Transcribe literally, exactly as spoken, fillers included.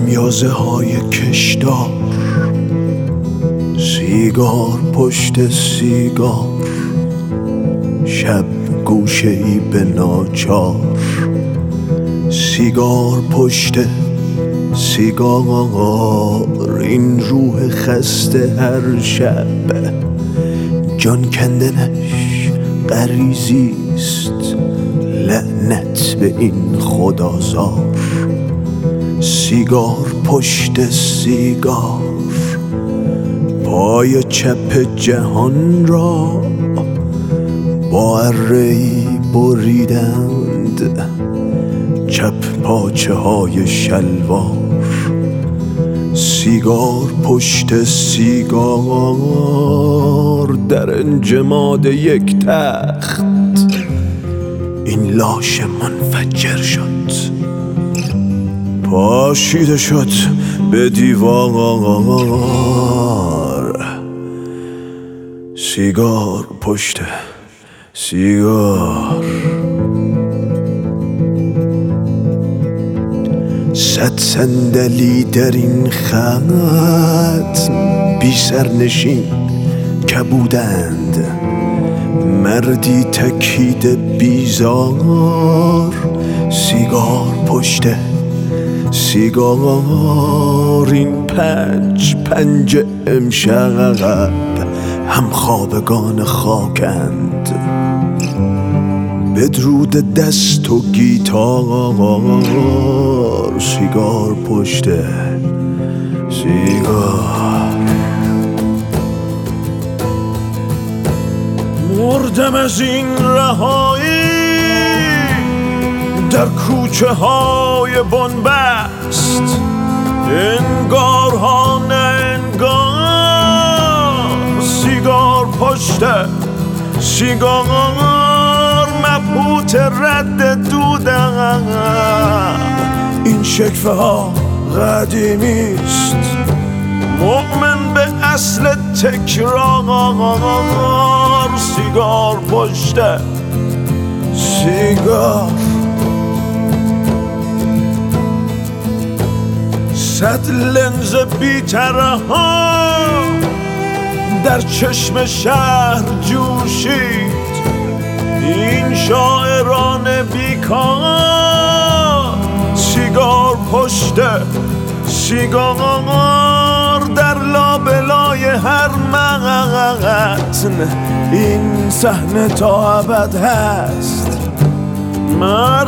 خمیازه های کشدار، سیگار پشت سیگار، شب گوشه ای به ناچار، سیگار پشت سیگار، این روح خسته هر شب جان کندنش غریزیست، لعنت به این خدازار. سیگار پشت سیگار، پای چپ جهان را با اره‌ای بریدند، چپ پاچه های شلوار. سیگار پشت سیگار، در انجماد یک تخت این لاش منفجر شد، پاشیده شد به دیوار. سیگار پشت سیگار، صد صندلی در این خط بی سرنشین کبودند، مردی تکیده بیزار. سیگار پشت سیگار، این پنج پنج امشب هم خوابگان خاکند، بدرود دست و گیتار. سیگار پشت سیگار، مردم از این رهایی در کوچه های بنبست، انگار ها نه انگار. سیگار پشت سیگار، مبهوت رد دودم، این شکفه ها قدیمیست، مؤمن به اصل تکرار. سیگار پشت سیگار، صد لنز بی‌طرح ها در چشم شهر جوشید، این شاعران بیکار. سیگار پشت سیگار، در لابلای هر متن این صحنه تا ابد هست.